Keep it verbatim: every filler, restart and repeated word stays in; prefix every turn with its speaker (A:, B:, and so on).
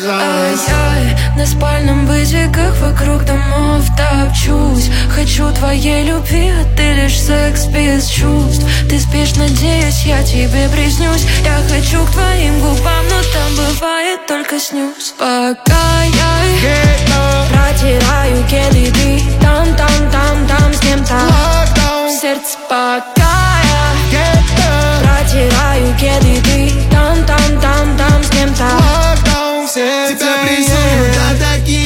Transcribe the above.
A: Ай-яй, на спальном бытиках вокруг домов топчусь. Хочу твоей любви, а ты лишь секс без чувств. Ты спишь, надеюсь, я тебе приснюсь. Я хочу к твоим губам, но там бывает только снюс. Пока я протираю кеды, ты там, там, там, там с кем-то. Сердце пока